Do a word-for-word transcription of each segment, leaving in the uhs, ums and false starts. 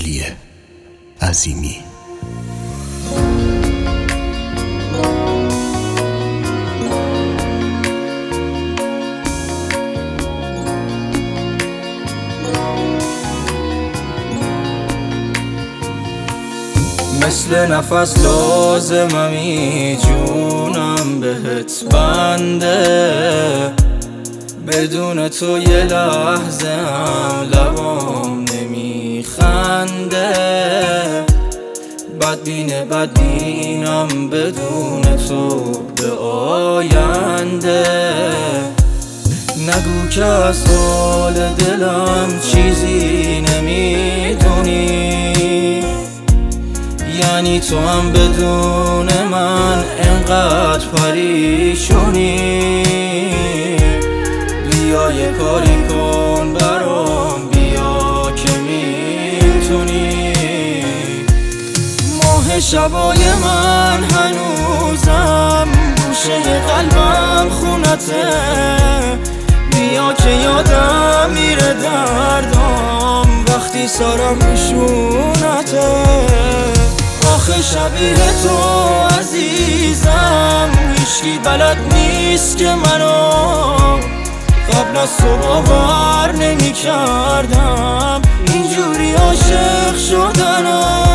علی عظیمی. مثل نفس لازممی جونم بهت بنده، بدون تو یه لحظه هم لبام نمیخنده. بدبینه بدبینم بدون تو به آینده. نگو که از حال دلم چیزی نمیدونی، یعنی تو هم بدون من انقدر پریشونی. بیا یه کاری کن برام، بیا که میتونی. ماه شبای من هنوزم گوشه قلبم خونته. بیا که یادم میره دردام وقتی سرم میشونته. آخه شبیه تو عزیزم هیچکی بلد نیست که منو قبل از تو باور نمی کردم اینجوری عاشق شدنم.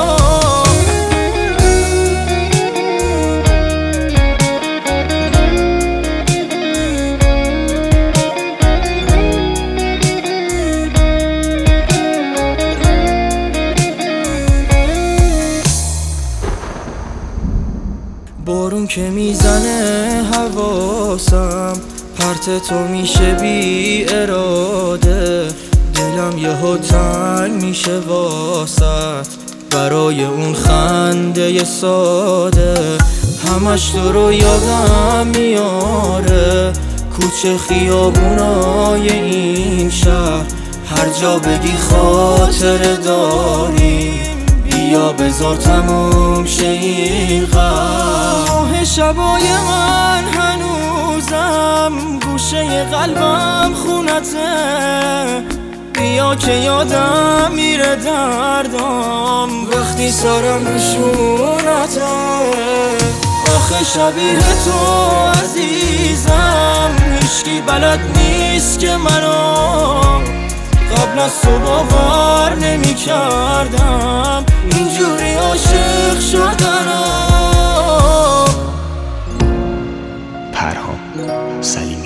بارون که میزنه حواسم پرت تو میشه بی اراده. دلم یهو تنگ میشه واسط برای اون خنده ساده. همش تو رو یادم میاره، کوچه خیابونای این شهر. هر جا بگی خاطر داری، بیا بذار تموم شه این غم. شبای من هنوزم گوشه قلبم خونته. بیا که یادم میره دردام وقتی سرم نشونته. آخه شبیه تو عزیزم هیچکی بلد نیست که منو قبل از تو باور نمی کردم اینجوری عاشق شدنم. پرهام سلیمی.